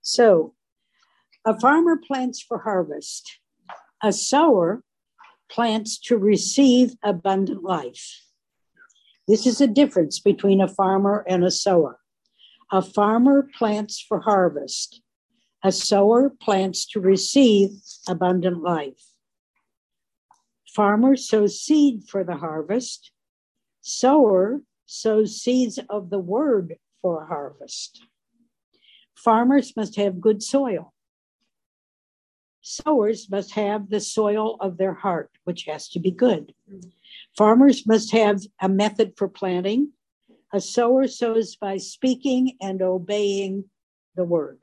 So a farmer plants for harvest. A sower plants to receive abundant life. This is a difference between a farmer and a sower. A farmer plants for harvest. A sower plants to receive abundant life. Farmer sows seed for the harvest. Sower sows seeds of the word for harvest. Farmers must have good soil. Sowers must have the soil of their heart, which has to be good. Farmers must have a method for planting. A sower sows by speaking and obeying the word.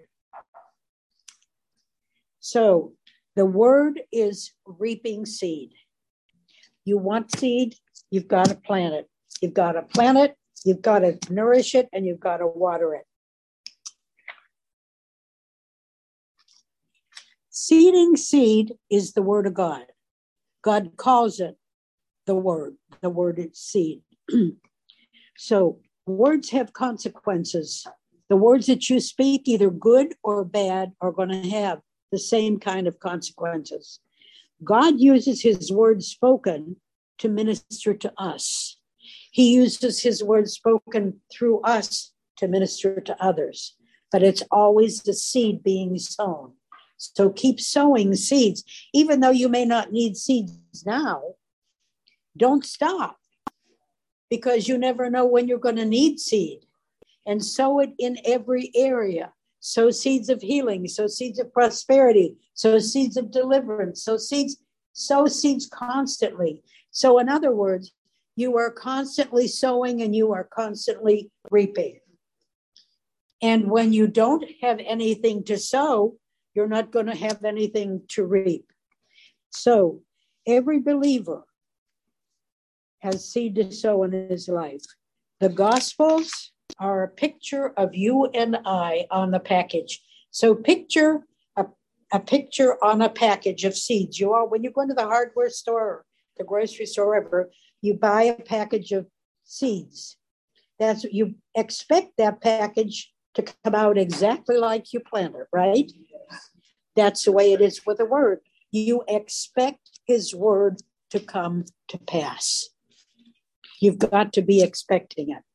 So the word is reaping seed. You want seed, you've got to plant it. You've got to plant it, you've got to nourish it, and you've got to water it. Seeding seed is the word of God. God calls it the word. The word is seed. So words have consequences. The words that you speak, either good or bad, are going to have the same kind of consequences. God uses his word spoken to minister to us. He uses his word spoken through us to minister to others. But it's always the seed being sown. So keep sowing seeds. Even though you may not need seeds now, don't stop. Because you never know when you're going to need seed. And sow it in every area. Sow seeds of healing, sow seeds of prosperity, sow seeds of deliverance, sow seeds constantly. So in other words, you are constantly sowing and you are constantly reaping. And when you don't have anything to sow, you're not going to have anything to reap. So every believer has seed to sow in his life. The Gospels are a picture of you and I on the package. So picture a picture on a package of seeds. When you go into the hardware store, the grocery store, wherever, you buy a package of seeds. That's what you expect that package to come out exactly like you planned it, right? That's the way it is with the word. You expect his word to come to pass. You've got to be expecting it.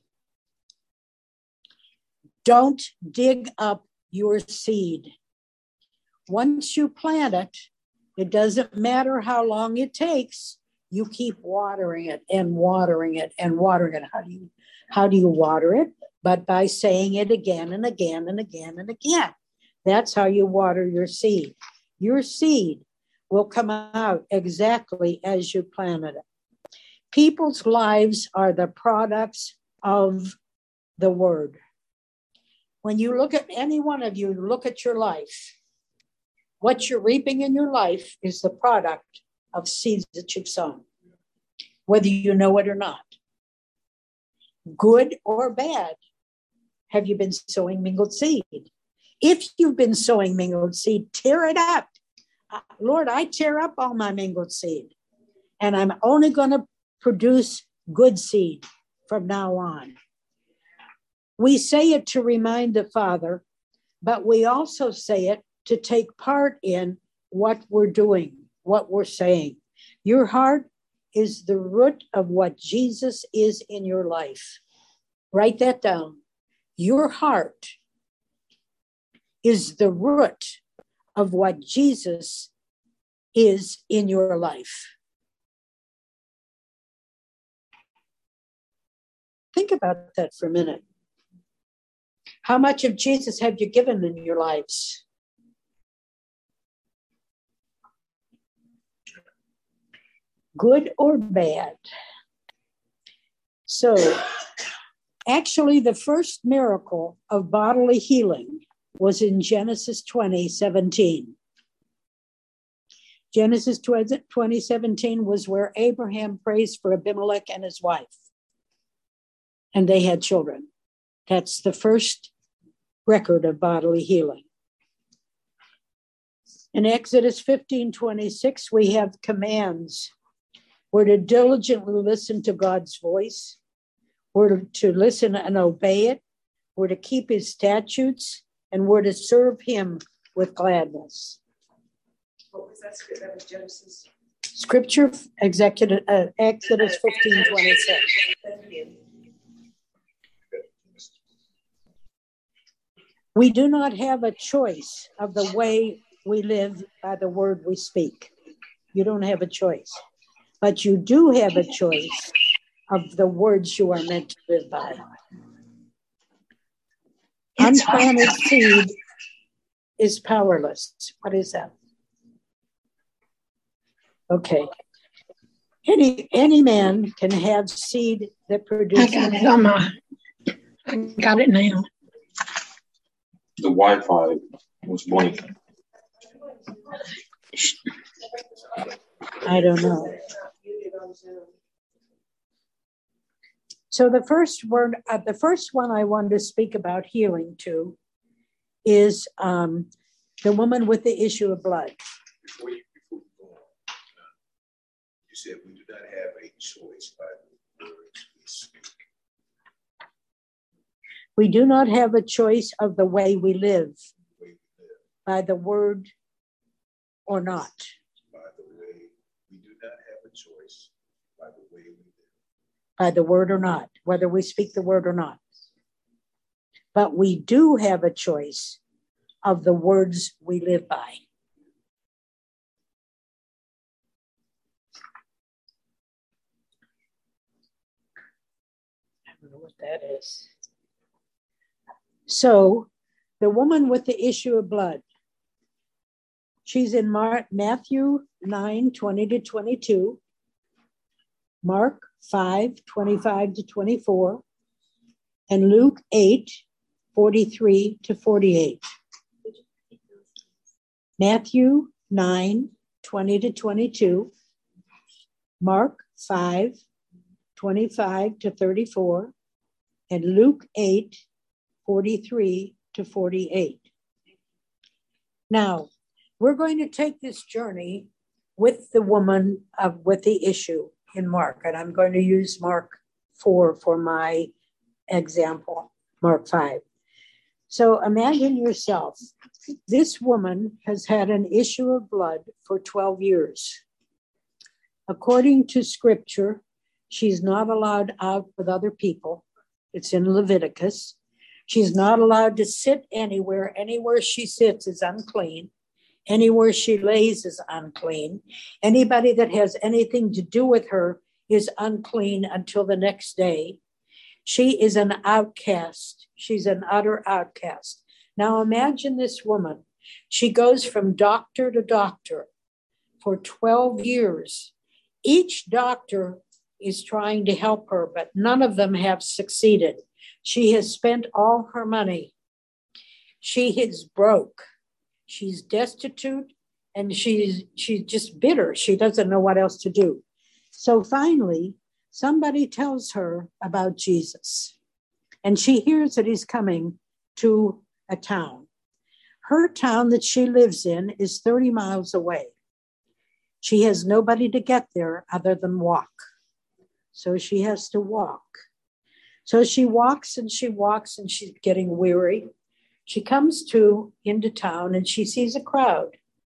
Don't dig up your seed. Once you plant it, it doesn't matter how long it takes. You keep watering it and watering it and watering it. How do you water it? But by saying it again and again and again and again. That's how you water your seed. Your seed will come out exactly as you planted it. People's lives are the products of the word. When you look at any one of you, look at your life. What you're reaping in your life is the product of seeds that you've sown, whether you know it or not. Good or bad, have you been sowing mingled seed? If you've been sowing mingled seed, tear it up. Lord, I tear up all my mingled seed, and I'm only going to produce good seed from now on. We say it to remind the Father, but we also say it to take part in what we're doing, what we're saying. Your heart is the root of what Jesus is in your life. Write that down. Your heart is the root of what Jesus is in your life. Think about that for a minute. How much of Jesus have you given in your lives? Good or bad? So, actually, the first miracle of bodily healing was in Genesis 20:17. Genesis 20:17 was where Abraham prays for Abimelech and his wife. And they had children. That's the first record of bodily healing. In Exodus 15:26, we have commands. We're to diligently listen to God's voice. We're to listen and obey it. We're to keep his statutes and were to serve him with gladness. What was that scripture? That was Genesis. Scripture, Exodus 15:26. Thank you. We do not have a choice of the way we live by the word we speak. You don't have a choice. But you do have a choice of the words you are meant to live by. Unplanted seed is powerless. What is that? Okay. Any man can have seed that produces. I got it now. The Wi-Fi was blinking. I don't know. So the first one I wanted to speak about healing to is the woman with the issue of blood. Before you go on, you said we do not have a choice by the words we speak. We do not have a choice of the way we live, by the word or not. By the way, we do not have a choice by the way we live. By the word or not, whether we speak the word or not. But we do have a choice of the words we live by. I don't know what that is. So, the woman with the issue of blood, she's in Matthew 9:20-22, Mark 5:25-24, and Luke 8:43-48. Matthew 9:20-22, Mark 5:25-34, and Luke 8:43-48. Now, we're going to take this journey with the woman with the issue in Mark, and I'm going to use Mark 4 for my example, Mark 5. So imagine yourself, this woman has had an issue of blood for 12 years. According to scripture, she's not allowed out with other people. It's in Leviticus. She's not allowed to sit anywhere. Anywhere she sits is unclean. Anywhere she lays is unclean. Anybody that has anything to do with her is unclean until the next day. She is an outcast. She's an utter outcast. Now imagine this woman. She goes from doctor to doctor for 12 years. Each doctor is trying to help her, but none of them have succeeded. She has spent all her money. She is broke. She's destitute, and she's just bitter. She doesn't know what else to do. So finally, somebody tells her about Jesus, and she hears that he's coming to a town. Her town that she lives in is 30 miles away. She has nobody to get there other than walk. So she has to walk. So she walks and she walks and she's getting weary. She comes into town and she sees a crowd.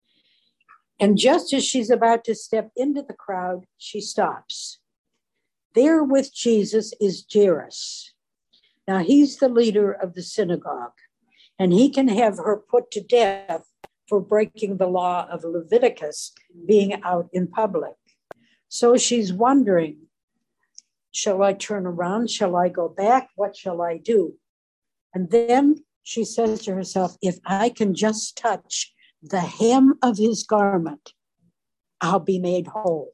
And just as she's about to step into the crowd, she stops. There with Jesus is Jairus. Now he's the leader of the synagogue, and he can have her put to death for breaking the law of Leviticus, being out in public. So she's wondering, shall I turn around? Shall I go back? What shall I do? And then she says to herself, if I can just touch the hem of his garment, I'll be made whole.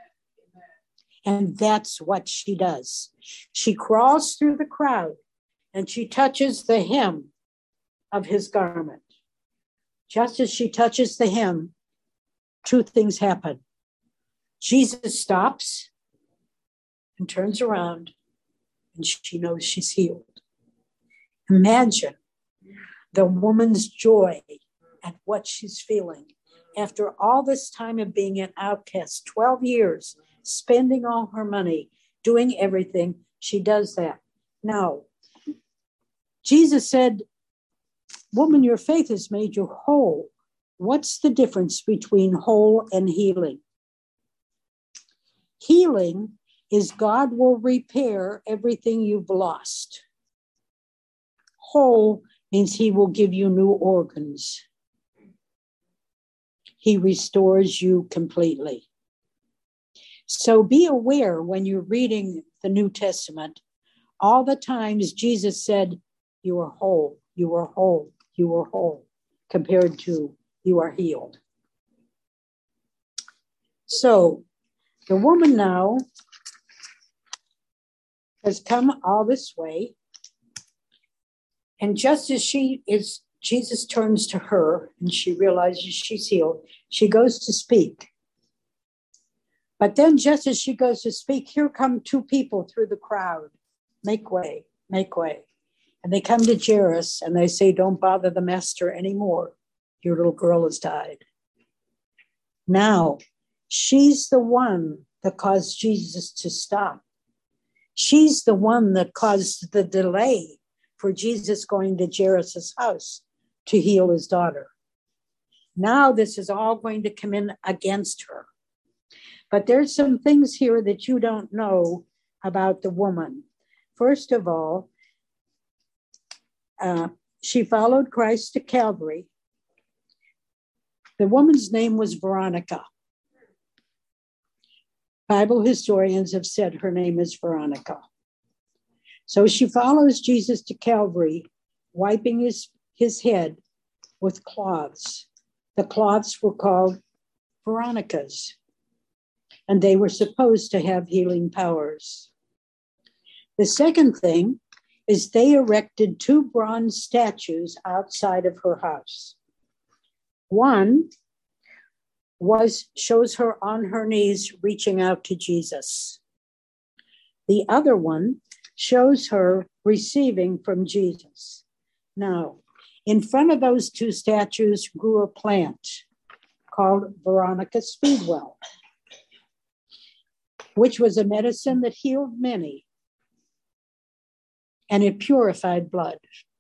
And that's what she does. She crawls through the crowd and she touches the hem of his garment. Just as she touches the hem, two things happen. Jesus stops and turns around, and she knows she's healed. Imagine the woman's joy at what she's feeling. After all this time of being an outcast, 12 years, spending all her money, doing everything, she does that. Now, Jesus said Woman, your faith has made you whole. What's the difference between whole and healing? Healing is God will repair everything you've lost. Whole means he will give you new organs. He restores you completely. So be aware when you're reading the New Testament, all the times Jesus said, you are whole, you are whole, you are whole, compared to you are healed. So the woman now has come all this way. And just as Jesus turns to her and she realizes she's healed, she goes to speak. But then just as she goes to speak, here come two people through the crowd. Make way, make way. And they come to Jairus and they say, don't bother the master anymore. Your little girl has died. Now, she's the one that caused Jesus to stop. She's the one that caused the delay for Jesus going to Jairus' house to heal his daughter. Now this is all going to come in against her. But there's some things here that you don't know about the woman. First of all, she followed Christ to Calvary. The woman's name was Veronica. Bible historians have said her name is Veronica. So she follows Jesus to Calvary, wiping his head with cloths. The cloths were called Veronicas, and they were supposed to have healing powers. The second thing is they erected two bronze statues outside of her house. One shows her on her knees reaching out to Jesus. The other one shows her receiving from Jesus. Now, in front of those two statues grew a plant called Veronica Speedwell, which was a medicine that healed many, and it purified blood.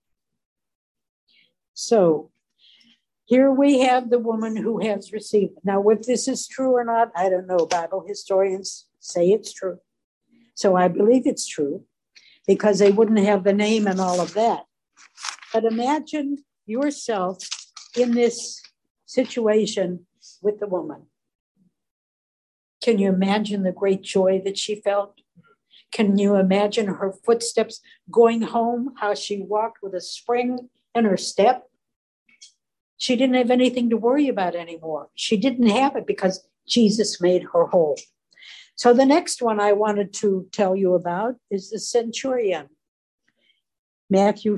So here we have the woman who has received. Now, if this is true or not, I don't know. Bible historians say it's true. So I believe it's true because they wouldn't have the name and all of that. But imagine yourself in this situation with the woman. Can you imagine the great joy that she felt? Can you imagine her footsteps going home, how she walked with a spring in her step? She didn't have anything to worry about anymore. She didn't have it because Jesus made her whole. So the next one I wanted to tell you about is the centurion. Matthew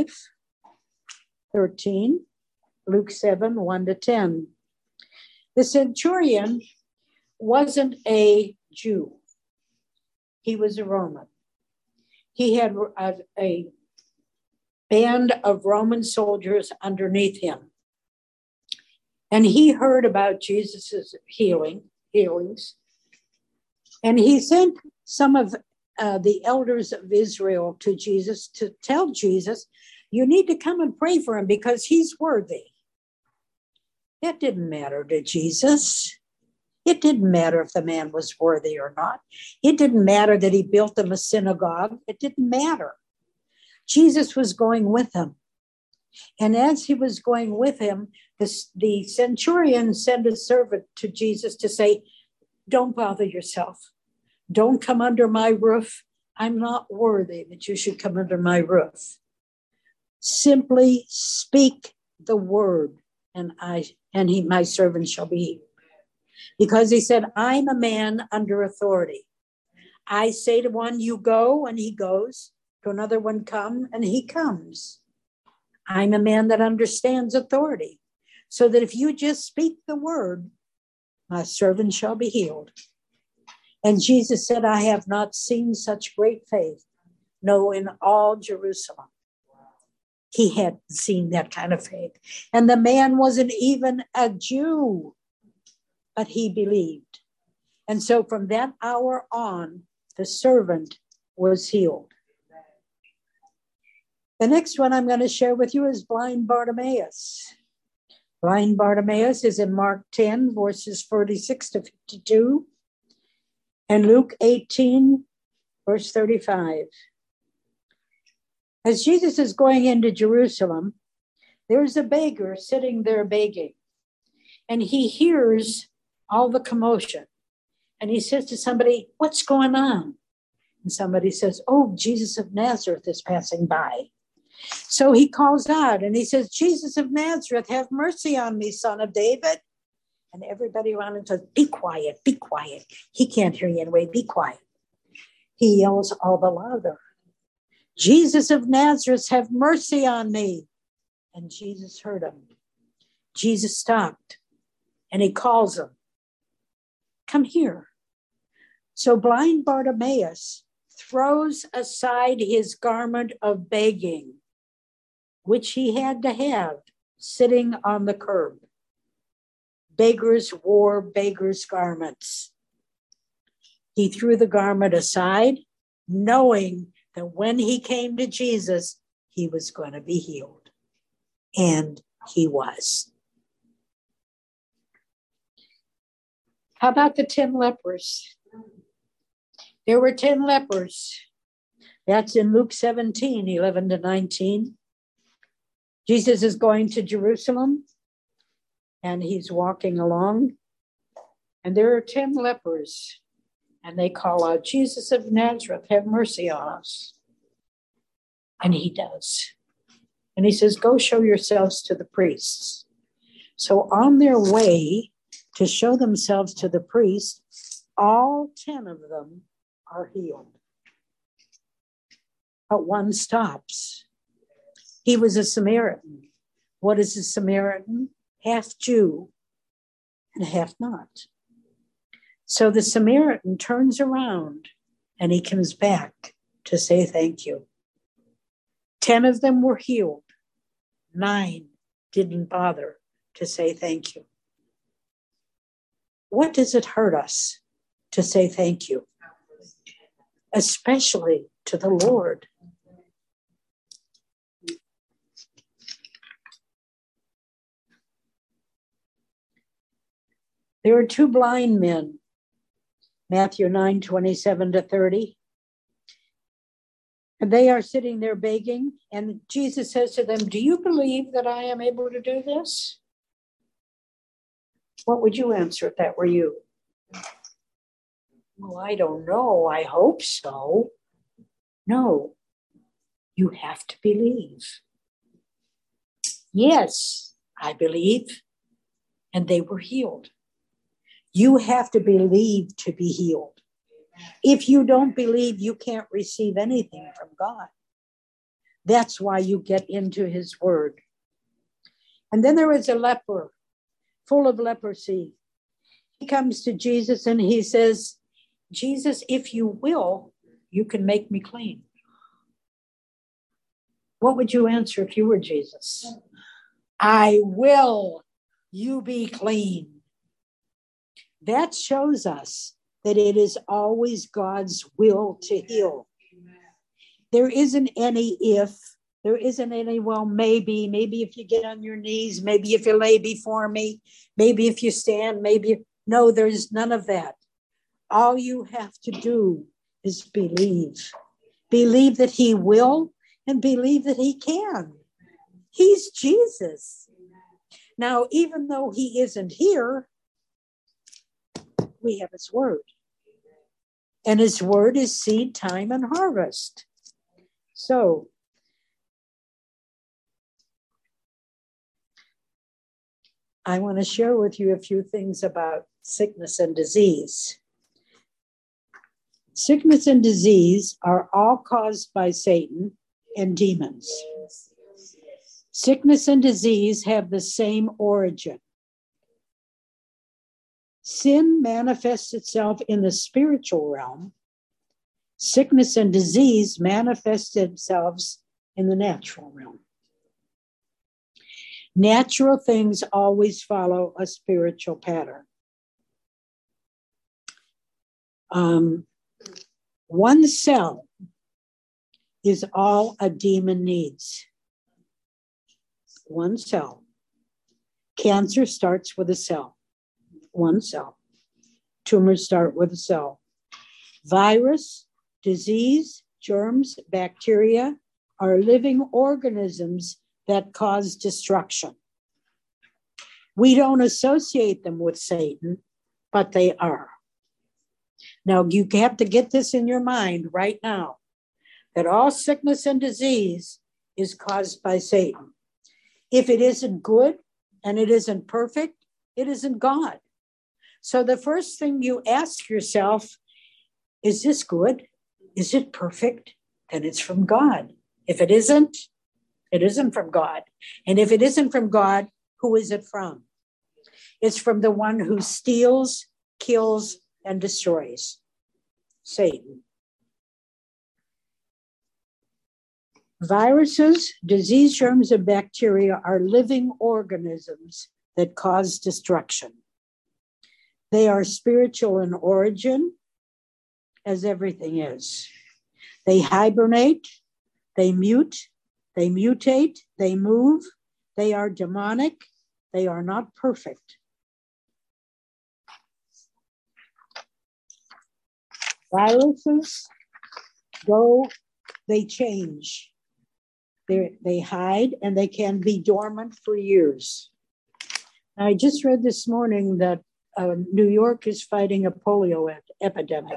5:13, Luke 7:1-10. The centurion wasn't a Jew. He was a Roman. He had a band of Roman soldiers underneath him. And he heard about Jesus's healings. And he sent some of the elders of Israel to Jesus to tell Jesus, you need to come and pray for him because he's worthy. That didn't matter to Jesus. It didn't matter if the man was worthy or not. It didn't matter that he built them a synagogue. It didn't matter. Jesus was going with him. And as he was going with him, the centurion sent a servant to Jesus to say, don't bother yourself. Don't come under my roof. I'm not worthy that you should come under my roof. Simply speak the word, and my servant shall be healed. Because he said, I'm a man under authority. I say to one, you go, and he goes. To another one, come, and he comes. I'm a man that understands authority. So that if you just speak the word, my servant shall be healed. And Jesus said, I have not seen such great faith, no, in all Jerusalem. He hadn't seen that kind of faith. And the man wasn't even a Jew, but he believed. And so from that hour on, the servant was healed. The next one I'm going to share with you is blind Bartimaeus. Blind Bartimaeus is in Mark 10, verses 46 to 52, and Luke 18, verse 35. As Jesus is going into Jerusalem, there's a beggar sitting there begging, and he hears all the commotion. And he says to somebody, "What's going on?" And somebody says, "Oh, Jesus of Nazareth is passing by." So he calls out and he says, "Jesus of Nazareth, have mercy on me, son of David." And everybody around him says, "Be quiet, be quiet. He can't hear you anyway, be quiet." He yells all the louder, "Jesus of Nazareth, have mercy on me." And Jesus heard him. Jesus stopped and he calls him, "Come here." So blind Bartimaeus throws aside his garment of begging, which he had to have sitting on the curb. Beggars wore beggars' garments. He threw the garment aside, knowing that when he came to Jesus, he was going to be healed. And he was. How about the 10 lepers? There were 10 lepers. That's in Luke 17, 11 to 19. Jesus is going to Jerusalem, and he's walking along, and there are 10 lepers, and they call out, "Jesus of Nazareth, have mercy on us." And he does. And he says, "Go show yourselves to the priests." So on their way to show themselves to the priest, all 10 of them are healed. But one stops. He was a Samaritan. What is a Samaritan? Half Jew and half not. So the Samaritan turns around and he comes back to say thank you. 10 of them were healed. 9 didn't bother to say thank you. What does it hurt us to say thank you? Especially to the Lord. There are 2 blind men, Matthew 9, 27 to 30. And they are sitting there begging. And Jesus says to them, "Do you believe that I am able to do this?" What would you answer if that were you? "Well, I don't know. I hope so." No, you have to believe. "Yes, I believe." And they were healed. You have to believe to be healed. If you don't believe, you can't receive anything from God. That's why you get into his word. And then there is a leper, full of leprosy. He comes to Jesus and he says, "Jesus, if you will, you can make me clean." What would you answer if you were Jesus? "I will you be clean." That shows us that it is always God's will to heal. There isn't any if, there isn't any, well, maybe if you get on your knees, maybe if you lay before me, maybe if you stand, maybe. No, there's none of that. All you have to do is believe. Believe that he will and believe that he can. He's Jesus. Now, even though he isn't here, we have his word. And his word is seed time and harvest. So, I want to share with you a few things about sickness and disease. Sickness and disease are all caused by Satan and demons. Sickness and disease have the same origin. Sin manifests itself in the spiritual realm. Sickness and disease manifest themselves in the natural realm. Natural things always follow a spiritual pattern. One cell is all a demon needs. One cell. Cancer starts with a cell. One cell. Tumors start with a cell. Virus, disease, germs, bacteria are living organisms that cause destruction. We don't associate them with Satan, but they are. Now, you have to get this in your mind right now, that all sickness and disease is caused by Satan. If it isn't good and it isn't perfect, it isn't God. So the first thing you ask yourself, is this good? Is it perfect? Then it's from God. If it isn't from God. And if it isn't from God, who is it from? It's from the one who steals, kills, and destroys. Satan. Viruses, disease, germs, and bacteria are living organisms that cause destruction. They are spiritual in origin, as everything is. They hibernate, they mute, they mutate, they move, they are demonic, they are not perfect. Viruses they change. They hide and they can be dormant for years. I just read this morning that New York is fighting a polio epidemic.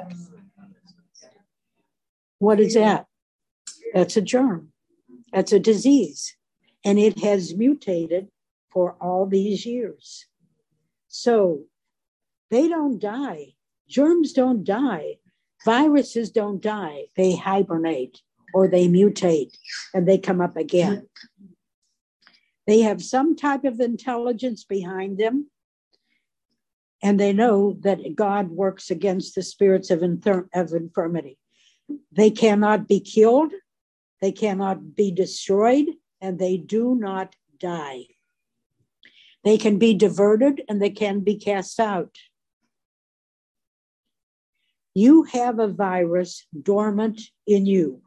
What is that? That's a germ. That's a disease. And it has mutated for all these years. So they don't die. Germs don't die. Viruses don't die. They hibernate or they mutate and they come up again. They have some type of intelligence behind them. And they know that God works against the spirits of infirmity. They cannot be killed, they cannot be destroyed, and they do not die. They can be diverted and they can be cast out. You have a virus dormant in you,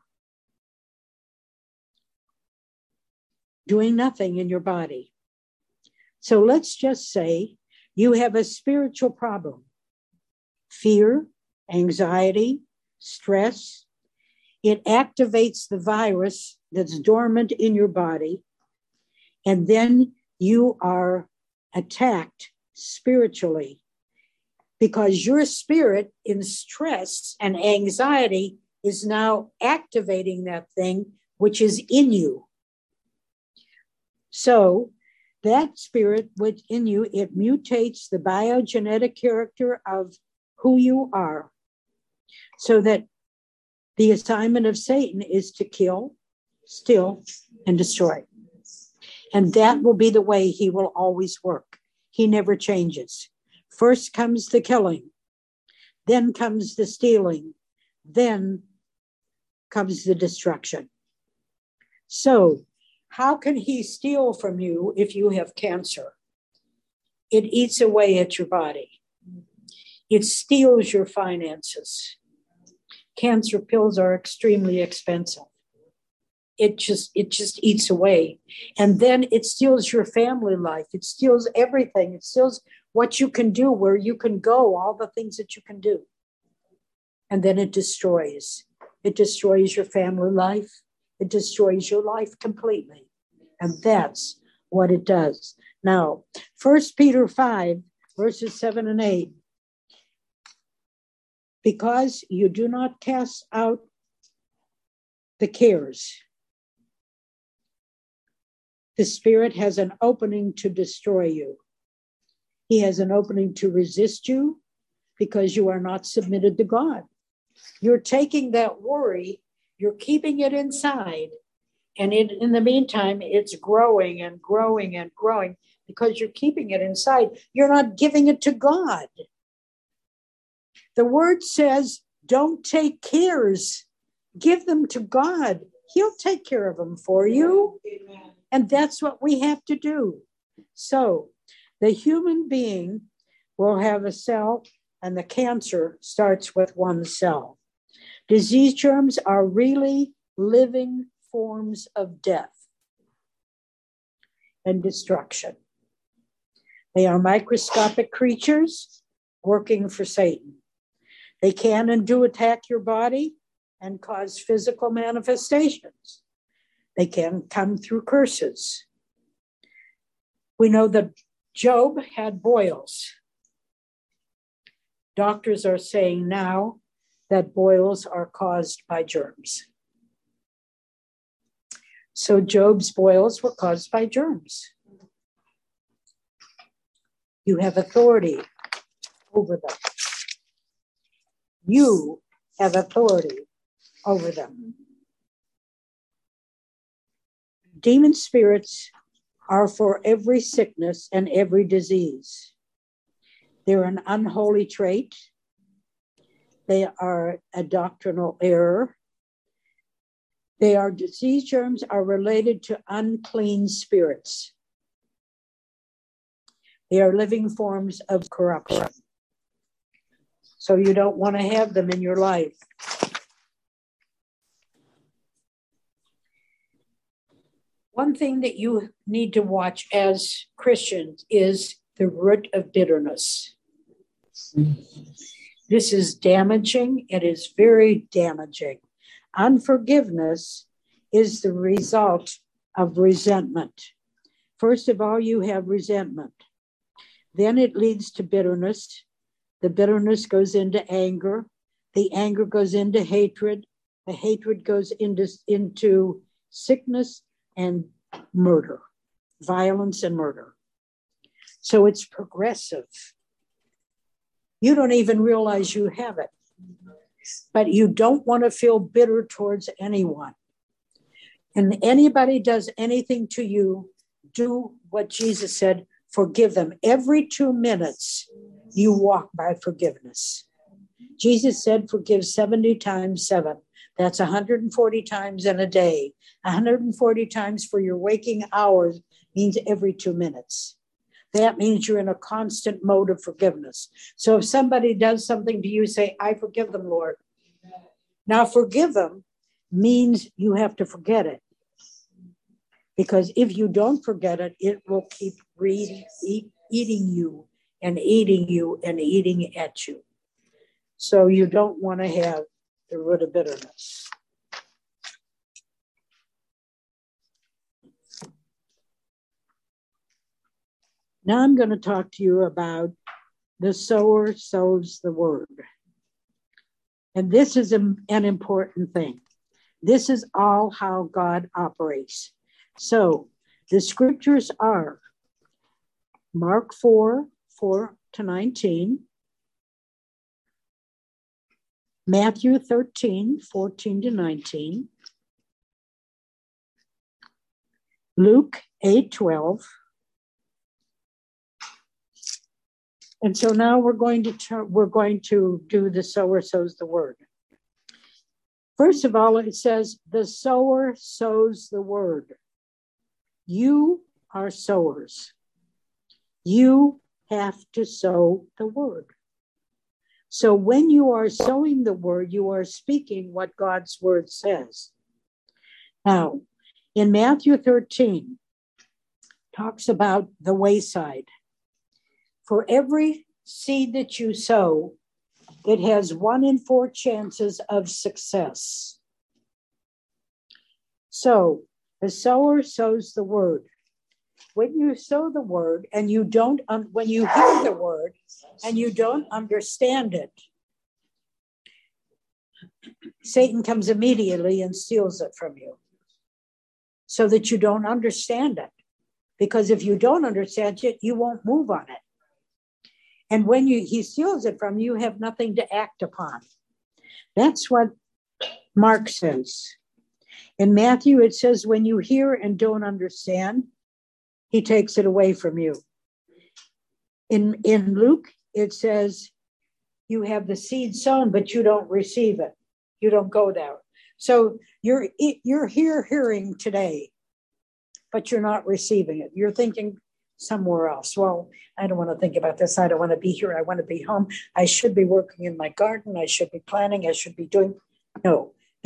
doing nothing in your body. So let's just say you have a spiritual problem, fear, anxiety, stress. It activates the virus that's dormant in your body, and then you are attacked spiritually because your spirit in stress and anxiety is now activating that thing which is in you. So that spirit within you, it mutates the biogenetic character of who you are, so that the assignment of Satan is to kill, steal, and destroy. And that will be the way he will always work. He never changes. First comes the killing, then comes the stealing, then comes the destruction. So how can he steal from you if you have cancer? It eats away at your body. It steals your finances. Cancer pills are extremely expensive. It just eats away. And then it steals your family life. It steals everything. It steals what you can do, where you can go, all the things that you can do. And then it destroys. It destroys your family life. It destroys your life completely. And that's what it does. Now, 1 Peter 5, verses 7 and 8. Because you do not cast out the cares, the Spirit has an opening to destroy you. He has an opening to resist you because you are not submitted to God. You're taking that worry, you're keeping it inside, and in the meantime, it's growing and growing and growing because you're keeping it inside. You're not giving it to God. The word says, don't take cares. Give them to God. He'll take care of them for you. Amen. And that's what we have to do. So the human being will have a cell, and the cancer starts with one cell. Disease germs are really living forms of death and destruction. They are microscopic creatures working for Satan. They can and do attack your body and cause physical manifestations. They can come through curses. We know that Job had boils. Doctors are saying now that boils are caused by germs. So Job's boils were caused by germs. You have authority over them. You have authority over them. Demon spirits are for every sickness and every disease. They're an unholy trait. They are a doctrinal error. Disease germs are related to unclean spirits. They are living forms of corruption. So you don't want to have them in your life. One thing that you need to watch as Christians is the root of bitterness. This is damaging. It is very damaging. Unforgiveness is the result of resentment. First of all, you have resentment. Then it leads to bitterness. The bitterness goes into anger. The anger goes into hatred. The hatred goes into sickness and murder, violence and murder. So it's progressive. You don't even realize you have it. But you don't want to feel bitter towards anyone. And anybody does anything to you, do what Jesus said, forgive them. Every 2 minutes, you walk by forgiveness. Jesus said, forgive 70 times 7. That's 140 times in a day. 140 times for your waking hours means every 2 minutes. That means you're in a constant mode of forgiveness. So if somebody does something to you, say, I forgive them, Lord. Now, forgive them means you have to forget it. Because if you don't forget it, it will keep eating you and eating you and eating at you. So you don't want to have the root of bitterness. Now I'm going to talk to you about the sower sows the word. And this is an important thing. This is all how God operates. So the scriptures are Mark 4:4-19, Matthew 13:14-19, Luke 8:12. And so now we're going to do the sower sows the word. First of all, it says the sower sows the word. You are sowers. You have to sow the word. So when you are sowing the word, you are speaking what God's word says. Now, in Matthew 13, talks about the wayside. For every seed that you sow, it has 1 in 4 chances of success. So the sower sows the word. When you sow the word and you don't, when you hear the word and you don't understand it, Satan comes immediately and steals it from you so that you don't understand it. Because if you don't understand it, you won't move on it. And when he steals it from you, you have nothing to act upon. That's what Mark says. In Matthew, it says, when you hear and don't understand, he takes it away from you. In Luke, it says, you have the seed sown, but you don't receive it. You don't go there. So you're here hearing today, but you're not receiving it. You're thinking somewhere else. Well, I don't want to think about this. I don't want to be here. I want to be home. I should be working in my garden. I should be planning. I should be doing. No,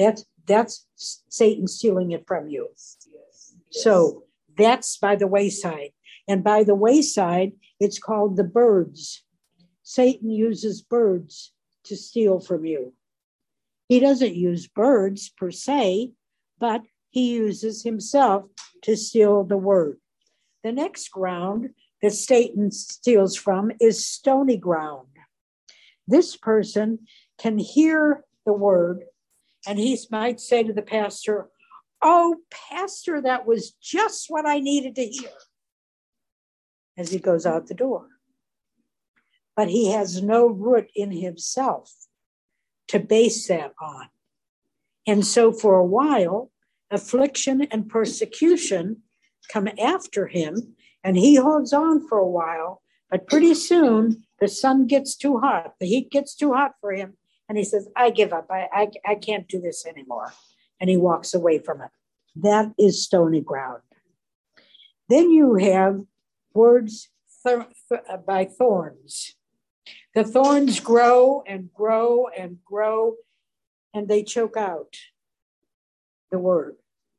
That's Satan stealing it from you. So that's by the wayside. And by the wayside, it's called the birds. Satan uses birds to steal from you. He doesn't use birds per se, but he uses himself to steal the word. The next ground that Satan steals from is stony ground. This person can hear the word, and he might say to the pastor, "Oh, pastor, that was just what I needed to hear," as he goes out the door. But he has no root in himself to base that on. And so for a while, affliction and persecution come after him, and he holds on for a while, but pretty soon the sun gets too hot, the heat gets too hot for him, and he says, "I give up, I can't do this anymore," and he walks away from it. That is stony ground. Then you have words by thorns. The thorns grow and grow and grow, and they choke out the word.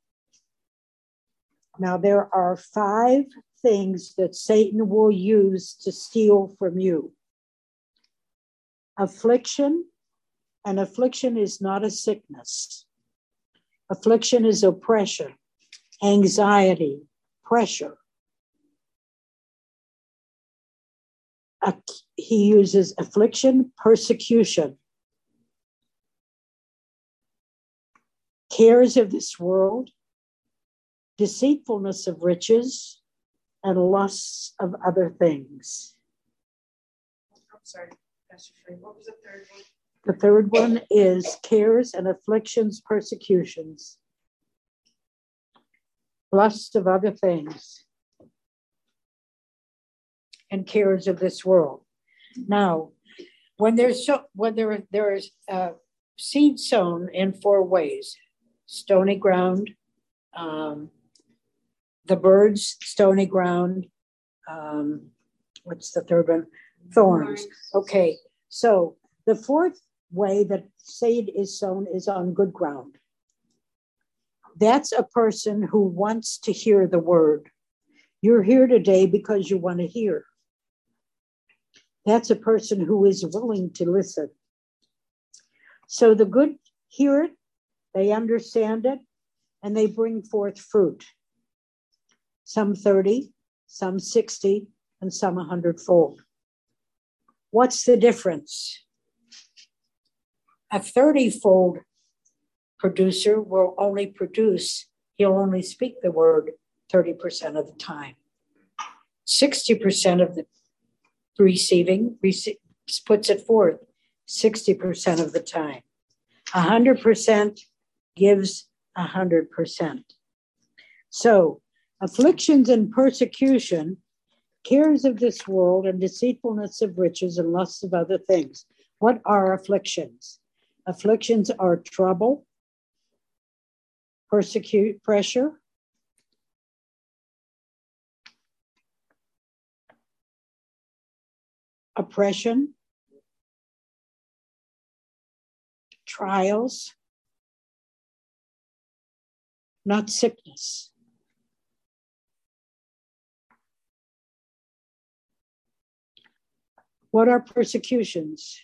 Now, there are 5 things that Satan will use to steal from you. Affliction, and affliction is not a sickness. Affliction is oppression, anxiety, pressure. He uses affliction, persecution, cares of this world, deceitfulness of riches, and lusts of other things. I'm sorry, Pastor Frank, what was the third one? The third one is cares and afflictions, persecutions, lusts of other things, and cares of this world. Now, when there is seed sown in 4 ways: stony ground, the birds, stony ground. What's the third one? Thorns. Okay, so the 4th way that seed is sown is on good ground. That's a person who wants to hear the word. You're here today because you want to hear. That's a person who is willing to listen. So the good hear it, they understand it, and they bring forth fruit. Some 30, some 60, and some 100-fold. What's the difference? A 30-fold producer will only produce, he'll only speak the word 30% of the time. 60% of the receiving puts it forth 60% of the time. 100% gives 100%. So afflictions and persecution, cares of this world, and deceitfulness of riches and lusts of other things. What are afflictions? Afflictions are trouble, pressure, oppression, trials, not sickness. What are persecutions?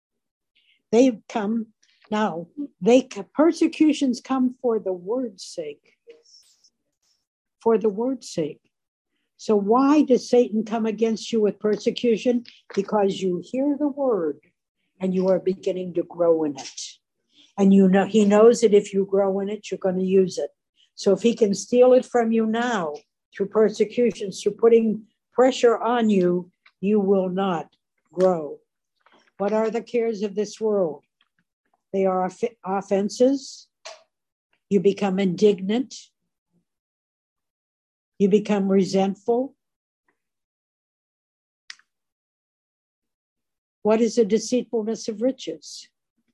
Persecutions come for the word's sake. For the word's sake. So why does Satan come against you with persecution? Because you hear the word and you are beginning to grow in it. And you know he knows that if you grow in it, you're going to use it. So if he can steal it from you now through persecutions, through putting pressure on you, you will not grow. What are the cares of this world? They are offenses. You become indignant. You become resentful. What is the deceitfulness of riches?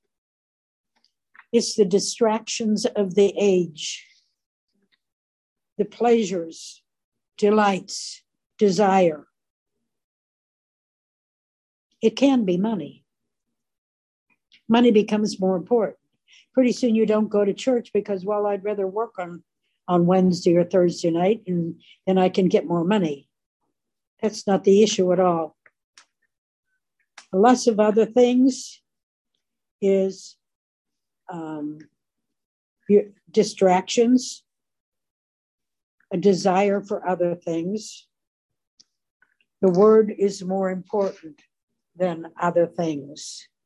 It's the distractions of the age, the pleasures, delights, desire. It can be money. Money becomes more important. pretty soon you don't go to church because, well, I'd rather work on Wednesday or Thursday night and then I can get more money. That's not the issue at all. The less of other things is distractions, a desire for other things. The word is more important than other things.